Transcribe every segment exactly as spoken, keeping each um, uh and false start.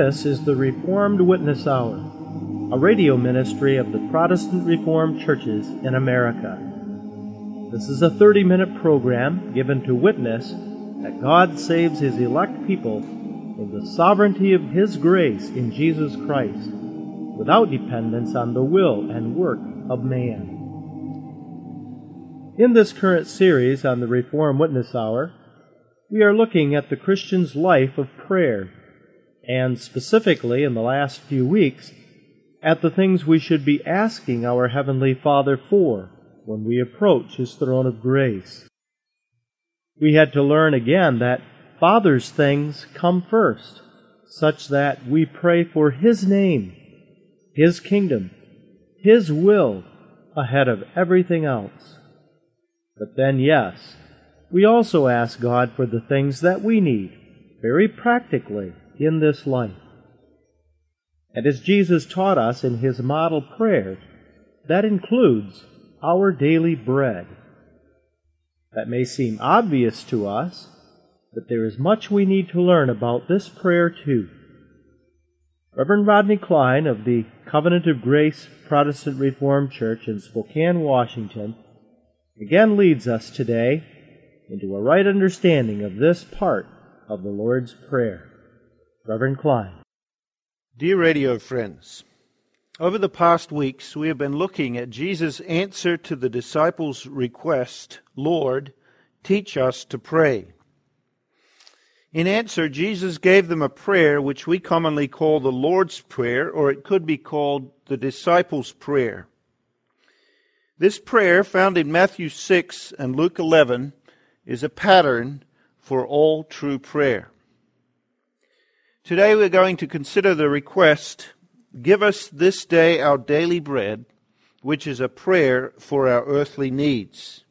This is the Reformed Witness Hour, a radio ministry of the Protestant Reformed churches in America. This is a thirty-minute program given to witness that God saves His elect people in the sovereignty of His grace in Jesus Christ, without dependence on the will and work of man. In this current series on the Reformed Witness Hour, we are looking at the Christian's life of prayer, and specifically in the last few weeks, at the things we should be asking our Heavenly Father for when we approach His throne of grace. We had to learn again that Father's things come first, such that we pray for His name, His kingdom, His will ahead of everything else. But then, yes, we also ask God for the things that we need, very practically, in this life. And as Jesus taught us in His model prayer, that includes our daily bread. That may seem obvious to us, but there is much we need to learn about this prayer too. Reverend Rodney Klein of the Covenant of Grace Protestant Reformed Church in Spokane, Washington, again leads us today into a right understanding of this part of the Lord's Prayer. Reverend Klein. Dear radio friends, over the past weeks we have been looking at Jesus' answer to the disciples' request, Lord, teach us to pray. In answer, Jesus gave them a prayer which we commonly call the Lord's Prayer, or it could be called the disciples' prayer. This prayer, found in Matthew six and Luke eleven, is a pattern for all true prayer. Today we're going to consider the request, give us this day our daily bread, which is a prayer for our earthly needs.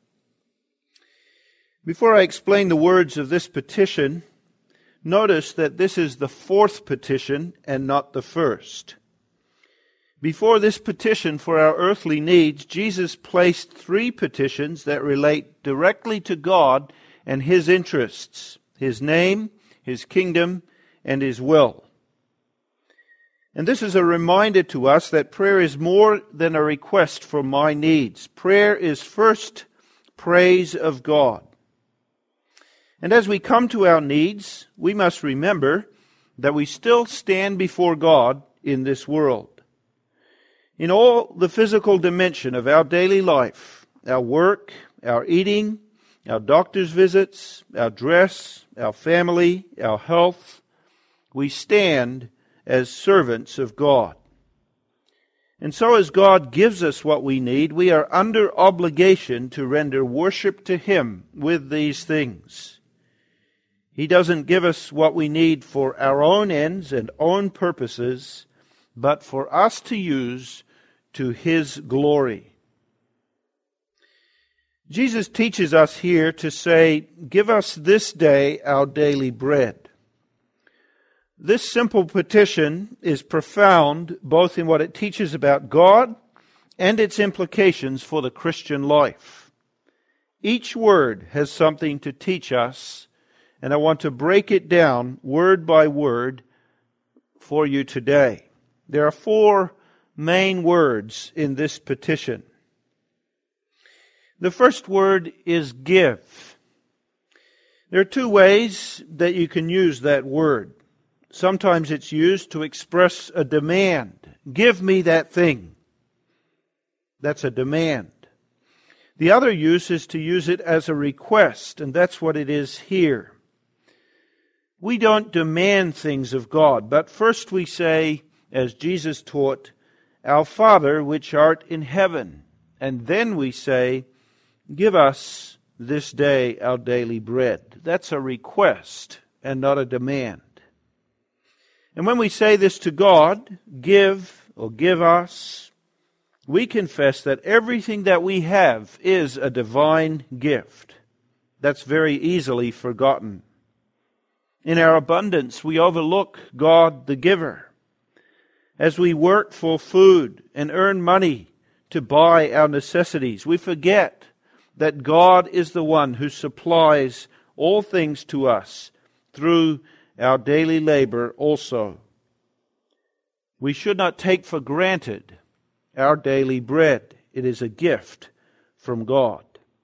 Before I explain the words of this petition, notice that this is the fourth petition and not the first. Before this petition for our earthly needs, Jesus placed three petitions that relate directly to God and His interests, His name, His kingdom, and His will. And this is a reminder to us that prayer is more than a request for my needs. Prayer is first praise of God. And as we come to our needs, we must remember that we still stand before God in this world. In all the physical dimension of our daily life, our work, our eating, our doctor's visits, our dress, our family, our health, we stand as servants of God. And so as God gives us what we need, we are under obligation to render worship to Him with these things. He doesn't give us what we need for our own ends and own purposes, but for us to use to His glory. Jesus teaches us here to say, give us this day our daily bread. This simple petition is profound both in what it teaches about God and its implications for the Christian life. Each word has something to teach us, and I want to break it down word by word for you today. There are four main words in this petition. The first word is give. There are two ways that you can use that word. Sometimes it's used to express a demand. Give me that thing. That's a demand. The other use is to use it as a request, and that's what it is here. We don't demand things of God, but first we say, as Jesus taught, Our Father which art in heaven. And then we say, give us this day our daily bread. That's a request and not a demand. And when we say this to God, give or give us, we confess that everything that we have is a divine gift. That's very easily forgotten. In our abundance, we overlook God the giver. As we work for food and earn money to buy our necessities, we forget that God is the one who supplies all things to us through our daily labor also. We should not take for granted our daily bread. It is a gift from God.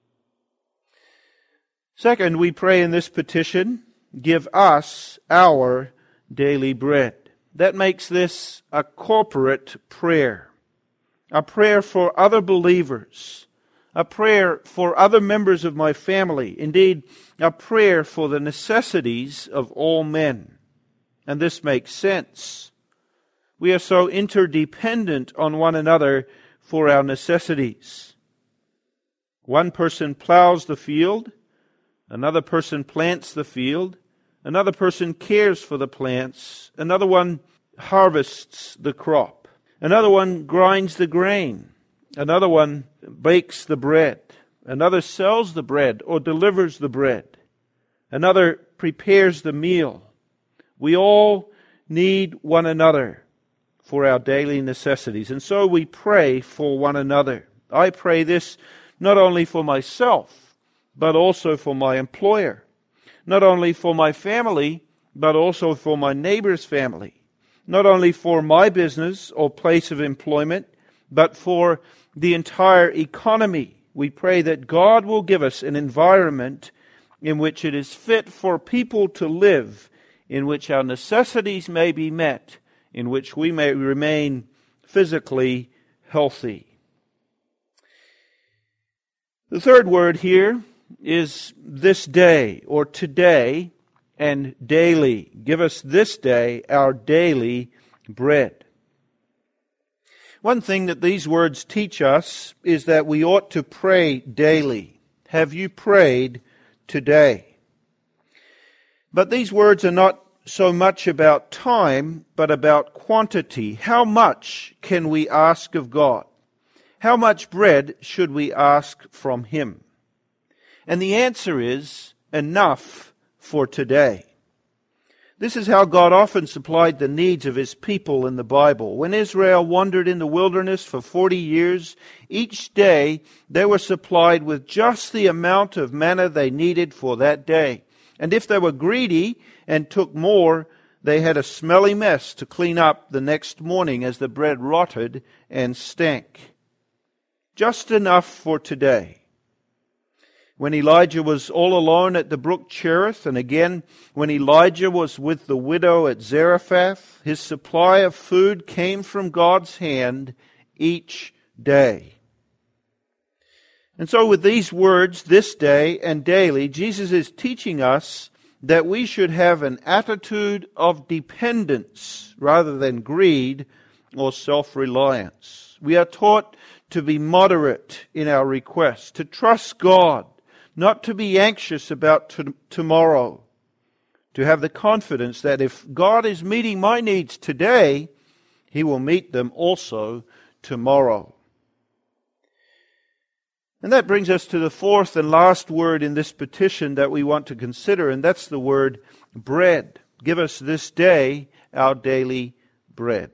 Second, we pray in this petition, give us our daily bread. That makes this a corporate prayer, a prayer for other believers, a prayer for other members of my family, indeed, a prayer for the necessities of all men. And this makes sense. We are so interdependent on one another for our necessities. One person plows the field, another person plants the field, another person cares for the plants, another one harvests the crop, another one grinds the grain, another one bakes the bread, another sells the bread or delivers the bread, another prepares the meal. We all need one another for our daily necessities, and so we pray for one another. I pray this not only for myself, but also for my employer, not only for my family, but also for my neighbor's family, not only for my business or place of employment, but for the entire economy. We pray that God will give us an environment in which it is fit for people to live, in which our necessities may be met, in which we may remain physically healthy. The third word here is this day, or today, and daily. Give us this day our daily bread. One thing that these words teach us is that we ought to pray daily. Have you prayed today? But these words are not so much about time, but about quantity. How much can we ask of God? How much bread should we ask from Him? And the answer is enough for today. This is how God often supplied the needs of His people in the Bible. When Israel wandered in the wilderness for forty years, each day they were supplied with just the amount of manna they needed for that day. And if they were greedy and took more, they had a smelly mess to clean up the next morning as the bread rotted and stank. Just enough for today. When Elijah was all alone at the brook Cherith, and again when Elijah was with the widow at Zarephath, his supply of food came from God's hand each day. And so with these words, this day and daily, Jesus is teaching us that we should have an attitude of dependence rather than greed or self-reliance. We are taught to be moderate in our requests, to trust God, not to be anxious about t- tomorrow, to have the confidence that if God is meeting my needs today, He will meet them also tomorrow. And that brings us to the fourth and last word in this petition that we want to consider, and that's the word bread. Give us this day our daily bread.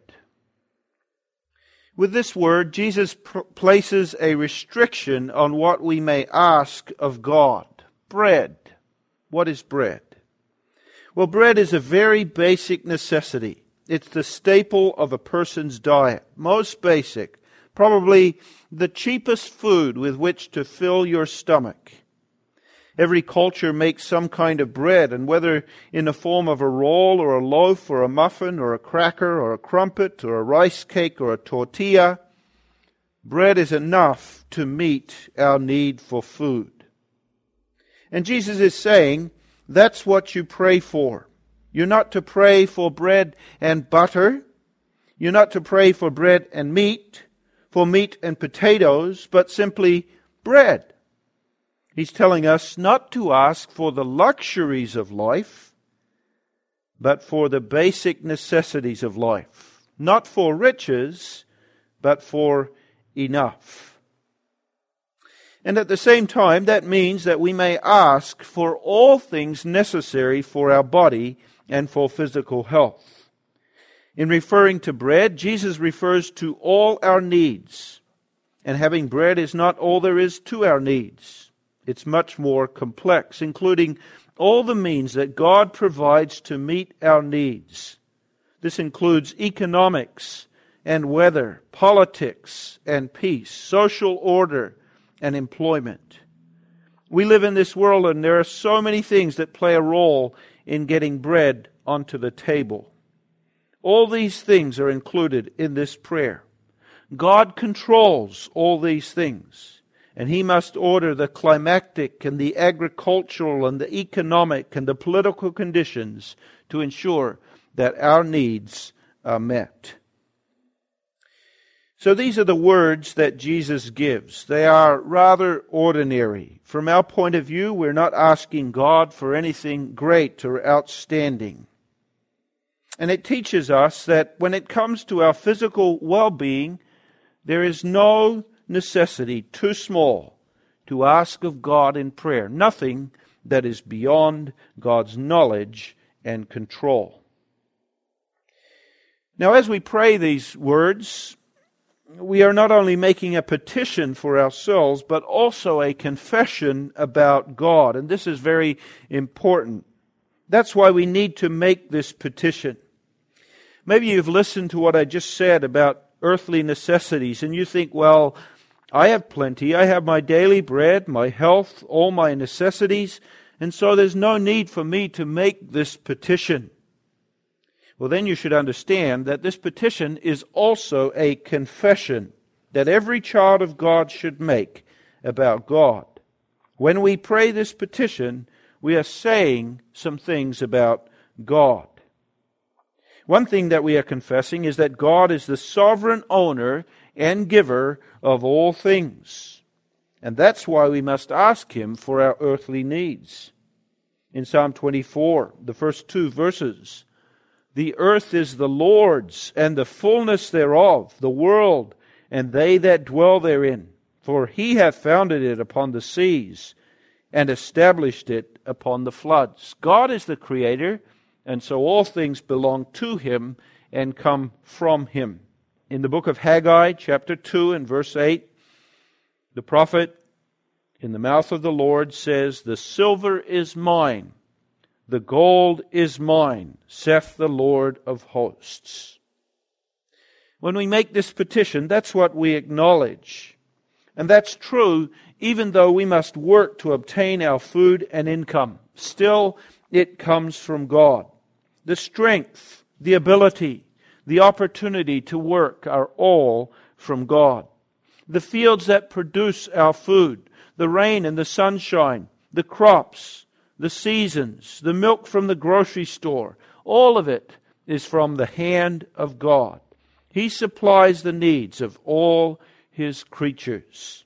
With this word, Jesus pr- places a restriction on what we may ask of God. Bread. What is bread? Well, bread is a very basic necessity. It's the staple of a person's diet. Most basic. Probably the cheapest food with which to fill your stomach. Every culture makes some kind of bread, and whether in the form of a roll or a loaf or a muffin or a cracker or a crumpet or a rice cake or a tortilla, bread is enough to meet our need for food. And Jesus is saying, that's what you pray for. You're not to pray for bread and butter. You're not to pray for bread and meat, for meat and potatoes, but simply bread. He's telling us not to ask for the luxuries of life, but for the basic necessities of life. Not for riches, but for enough. And at the same time, that means that we may ask for all things necessary for our body and for physical health. In referring to bread, Jesus refers to all our needs. And having bread is not all there is to our needs. It's much more complex, including all the means that God provides to meet our needs. This includes economics and weather, politics and peace, social order and employment. We live in this world, and there are so many things that play a role in getting bread onto the table. All these things are included in this prayer. God controls all these things, and He must order the climatic and the agricultural and the economic and the political conditions to ensure that our needs are met. So these are the words that Jesus gives. They are rather ordinary. From our point of view, we're not asking God for anything great or outstanding. And it teaches us that when it comes to our physical well-being, there is no necessity too small to ask of God in prayer. Nothing that is beyond God's knowledge and control. Now, as we pray these words, we are not only making a petition for ourselves, but also a confession about God. And this is very important. That's why we need to make this petition. Maybe you've listened to what I just said about earthly necessities, and you think, well, I have plenty. I have my daily bread, my health, all my necessities, and so there's no need for me to make this petition. Well, then you should understand that this petition is also a confession that every child of God should make about God. When we pray this petition, we are saying some things about God. One thing that we are confessing is that God is the sovereign owner and giver of all things. And that's why we must ask Him for our earthly needs. In Psalm twenty-four, the first two verses, "The earth is the Lord's, and the fullness thereof, the world, and they that dwell therein. For He hath founded it upon the seas, and established it upon the floods." God is the Creator, and so all things belong to Him and come from Him. In the book of Haggai, chapter two and verse eight, the prophet, in the mouth of the Lord, says, "The silver is mine, the gold is mine, saith the Lord of hosts." When we make this petition, that's what we acknowledge. And that's true even though we must work to obtain our food and income. Still, it comes from God. The strength, the ability, the opportunity to work are all from God. The fields that produce our food, the rain and the sunshine, the crops, the seasons, the milk from the grocery store, all of it is from the hand of God. He supplies the needs of all His creatures.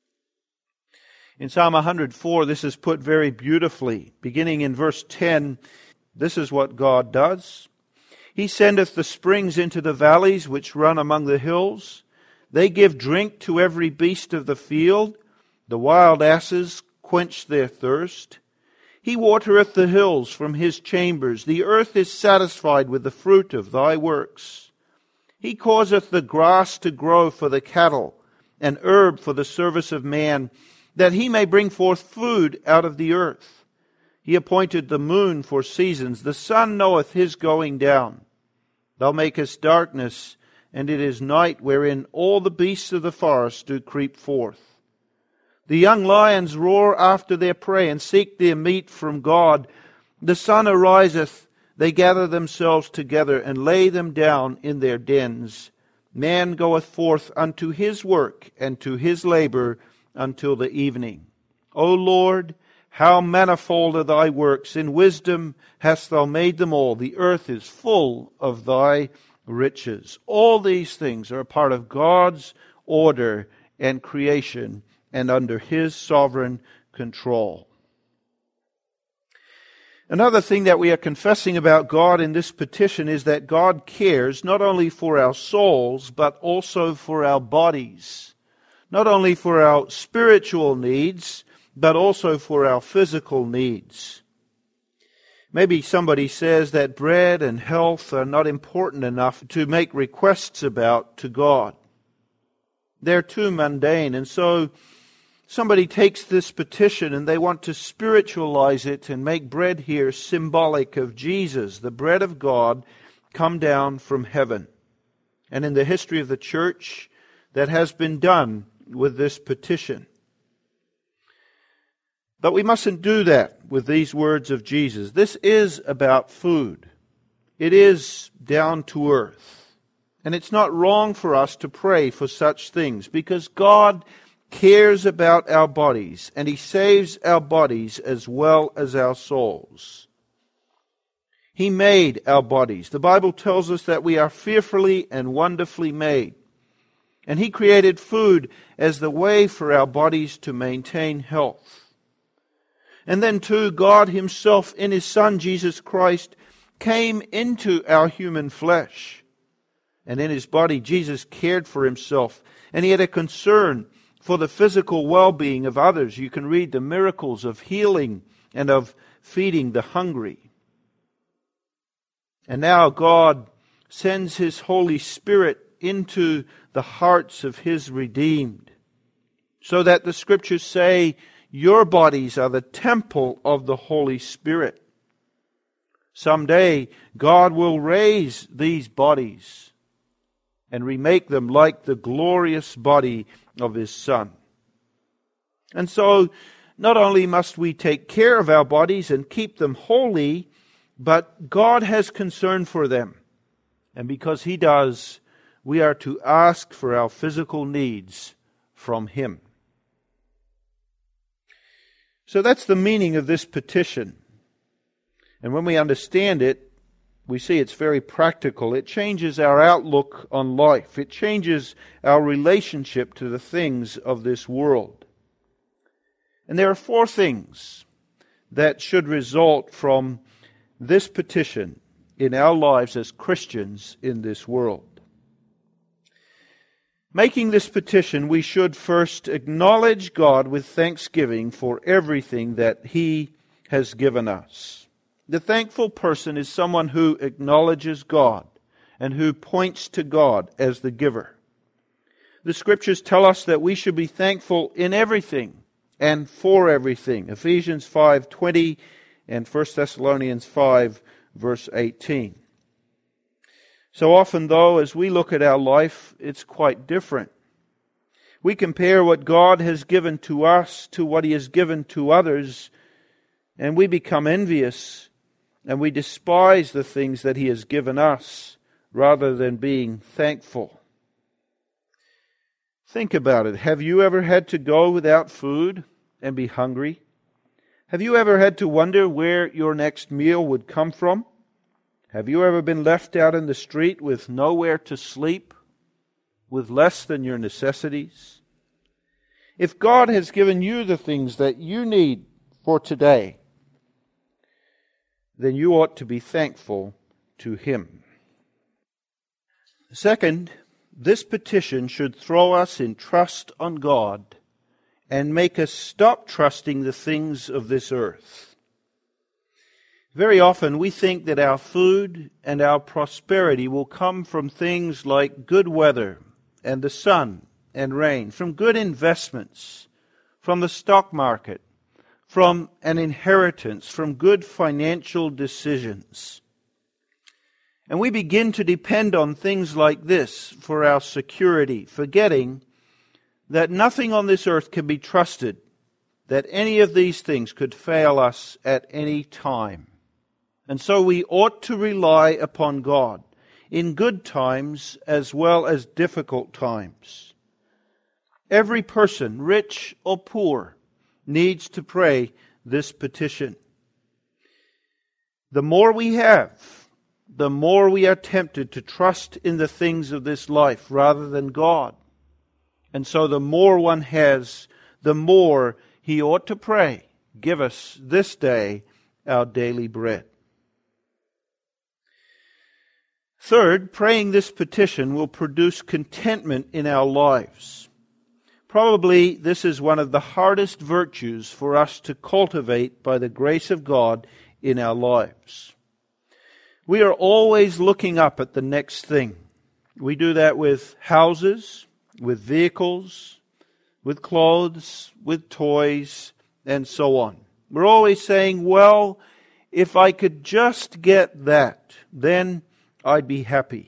In Psalm one hundred four, this is put very beautifully. Beginning in verse ten, this is what God does. "He sendeth the springs into the valleys which run among the hills. They give drink to every beast of the field. The wild asses quench their thirst. He watereth the hills from His chambers. The earth is satisfied with the fruit of Thy works. He causeth the grass to grow for the cattle, and herb for the service of man, that he may bring forth food out of the earth. He appointed the moon for seasons. The sun knoweth his going down. Thou makest darkness, and it is night, wherein all the beasts of the forest do creep forth. The young lions roar after their prey, and seek their meat from God. The sun ariseth, they gather themselves together, and lay them down in their dens. Man goeth forth unto his work, and to his labor until the evening. O Lord, how manifold are Thy works! In wisdom hast Thou made them all. The earth is full of Thy riches. All these things are a part of God's order and creation, and under His sovereign control. Another thing that we are confessing about God in this petition is that God cares not only for our souls, but also for our bodies. Not only for our spiritual needs, but also for our physical needs. Maybe somebody says that bread and health are not important enough to make requests about to God. They're too mundane, and so somebody takes this petition and they want to spiritualize it and make bread here symbolic of Jesus, the bread of God, come down from heaven. And in the history of the church, that has been done with this petition. But we mustn't do that with these words of Jesus. This is about food. It is down to earth. And it's not wrong for us to pray for such things, because God cares about our bodies, and He saves our bodies as well as our souls. He made our bodies. The Bible tells us that we are fearfully and wonderfully made. And He created food as the way for our bodies to maintain health. And then too, God Himself in His Son Jesus Christ came into our human flesh. And in His body, Jesus cared for Himself. And He had a concern for the physical well-being of others. You can read the miracles of healing and of feeding the hungry. And now God sends His Holy Spirit into the hearts of His redeemed, so that the Scriptures say, your bodies are the temple of the Holy Spirit. Someday, God will raise these bodies and remake them like the glorious body of His Son. And so, not only must we take care of our bodies and keep them holy, but God has concern for them. And because He does, we are to ask for our physical needs from Him. So that's the meaning of this petition. And when we understand it, we see it's very practical. It changes our outlook on life. It changes our relationship to the things of this world. And there are four things that should result from this petition in our lives as Christians in this world. Making this petition, we should first acknowledge God with thanksgiving for everything that He has given us. The thankful person is someone who acknowledges God and who points to God as the giver. The Scriptures tell us that we should be thankful in everything and for everything. Ephesians five twenty and First Thessalonians five, verse eighteen. So often, though, as we look at our life, it's quite different. We compare what God has given to us to what He has given to others, and we become envious, and we despise the things that He has given us, rather than being thankful. Think about it. Have you ever had to go without food and be hungry? Have you ever had to wonder where your next meal would come from? Have you ever been left out in the street with nowhere to sleep, with less than your necessities? If God has given you the things that you need for today, then you ought to be thankful to Him. Second, this petition should throw us in trust on God and make us stop trusting the things of this earth. Very often we think that our food and our prosperity will come from things like good weather and the sun and rain, from good investments, from the stock market, from an inheritance, from good financial decisions. And we begin to depend on things like this for our security, forgetting that nothing on this earth can be trusted, that any of these things could fail us at any time. And so we ought to rely upon God in good times as well as difficult times. Every person, rich or poor, needs to pray this petition. The more we have, the more we are tempted to trust in the things of this life rather than God. And so the more one has, the more he ought to pray, give us this day our daily bread. Third, praying this petition will produce contentment in our lives. Probably this is one of the hardest virtues for us to cultivate by the grace of God in our lives. We are always looking up at the next thing. We do that with houses, with vehicles, with clothes, with toys, and so on. We're always saying, well, if I could just get that, then I'd be happy.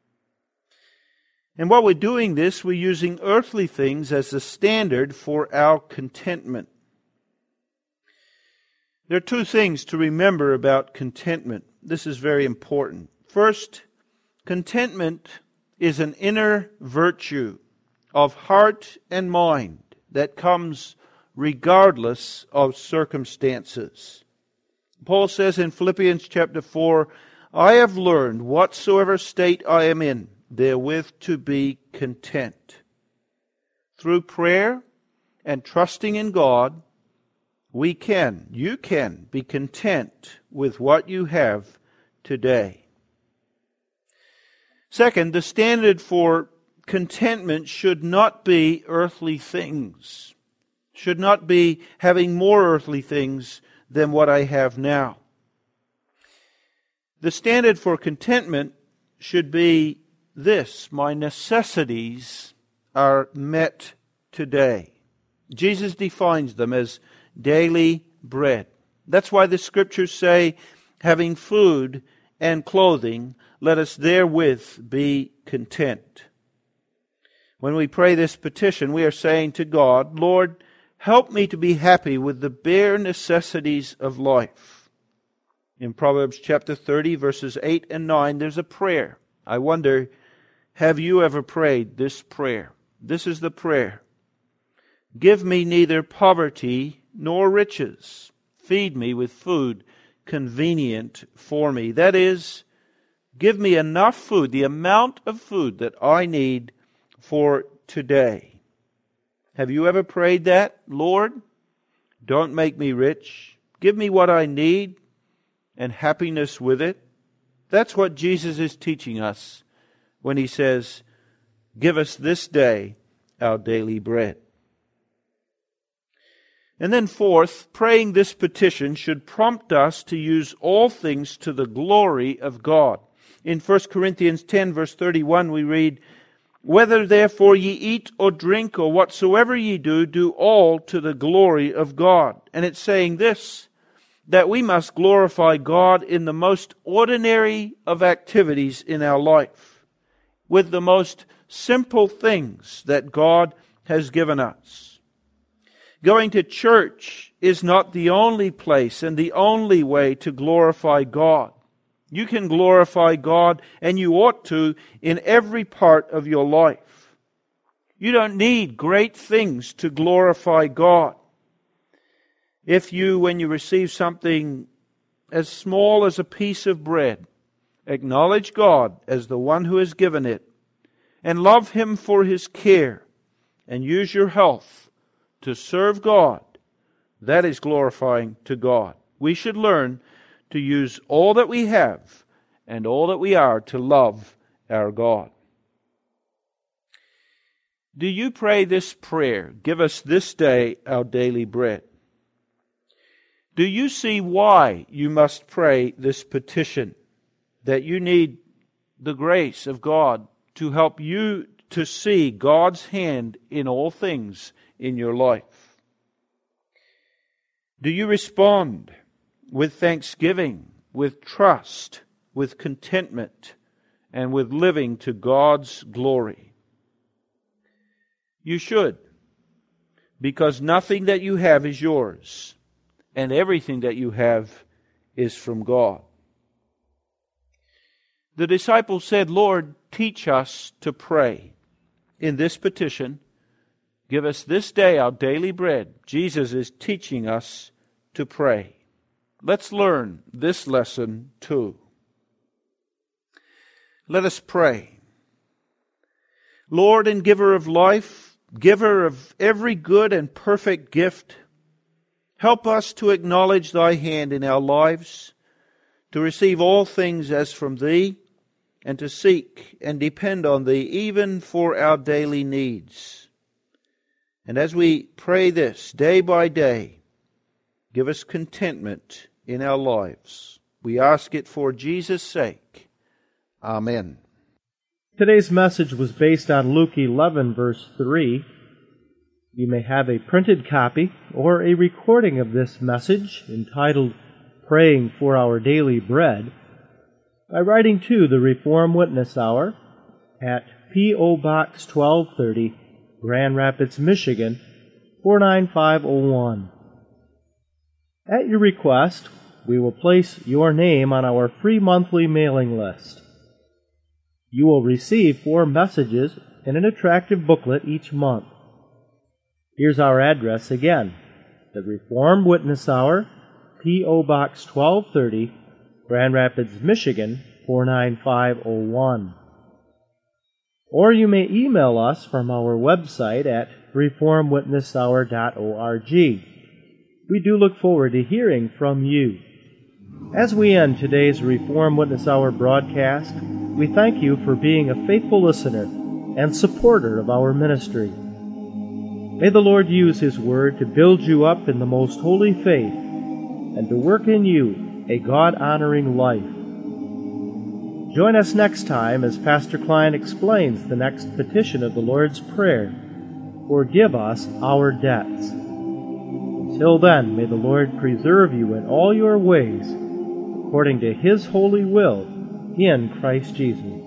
And while we're doing this, we're using earthly things as the standard for our contentment. There are two things to remember about contentment. This is very important. First, contentment is an inner virtue of heart and mind that comes regardless of circumstances. Paul says in Philippians chapter four, I have learned whatsoever state I am in, therewith to be content. Through prayer and trusting in God, we can, you can, be content with what you have today. Second, the standard for contentment should not be earthly things, should not be having more earthly things than what I have now. The standard for contentment should be this: my necessities are met today. Jesus defines them as daily bread. That's why the Scriptures say, having food and clothing, let us therewith be content. When we pray this petition, we are saying to God, Lord, help me to be happy with the bare necessities of life. In Proverbs chapter thirty, verses eight and nine, there's a prayer. I wonder, have you ever prayed this prayer? This is the prayer. Give me neither poverty nor riches. Feed me with food convenient for me. That is, give me enough food, the amount of food that I need for today. Have you ever prayed that? Lord, don't make me rich. Give me what I need and happiness with it. That's what Jesus is teaching us when He says, give us this day our daily bread. And then fourth, praying this petition should prompt us to use all things to the glory of God. In First Corinthians ten, verse thirty-one, we read, whether therefore ye eat or drink or whatsoever ye do, do all to the glory of God. And it's saying this, that we must glorify God in the most ordinary of activities in our life, with the most simple things that God has given us. Going to church is not the only place and the only way to glorify God. You can glorify God, and you ought to, in every part of your life. You don't need great things to glorify God. If you, when you receive something as small as a piece of bread, acknowledge God as the one who has given it, and love Him for His care, and use your health to serve God, that is glorifying to God. We should learn to use all that we have and all that we are to love our God. Do you pray this prayer, give us this day our daily bread? Do you see why you must pray this petition? That you need the grace of God to help you to see God's hand in all things in your life. Do you respond with thanksgiving, with trust, with contentment, and with living to God's glory? You should, because nothing that you have is yours, and everything that you have is from God. The disciples said, Lord, teach us to pray. In this petition, give us this day our daily bread. Jesus is teaching us to pray. Let's learn this lesson too. Let us pray. Lord and giver of life, giver of every good and perfect gift, help us to acknowledge Thy hand in our lives, to receive all things as from Thee, and to seek and depend on Thee even for our daily needs. And as we pray this day by day, give us contentment in our lives. We ask it for Jesus' sake. Amen. Today's message was based on Luke eleven, verse three. You may have a printed copy or a recording of this message entitled Praying for Our Daily Bread by writing to the Reformed Witness Hour at P O. Box twelve thirty, Grand Rapids, Michigan, four nine five oh one. At your request, we will place your name on our free monthly mailing list. You will receive four messages in an attractive booklet each month. Here's our address again: the Reformed Witness Hour, P O. Box twelve thirty, Grand Rapids, Michigan, four nine five oh one. Or you may email us from our website at reformed witness hour dot org. We do look forward to hearing from you. As we end today's Reformed Witness Hour broadcast, we thank you for being a faithful listener and supporter of our ministry. May the Lord use His Word to build you up in the most holy faith and to work in you a God-honoring life. Join us next time as Pastor Klein explains the next petition of the Lord's Prayer: forgive us our debts. Until then, may the Lord preserve you in all your ways, according to His holy will, in Christ Jesus.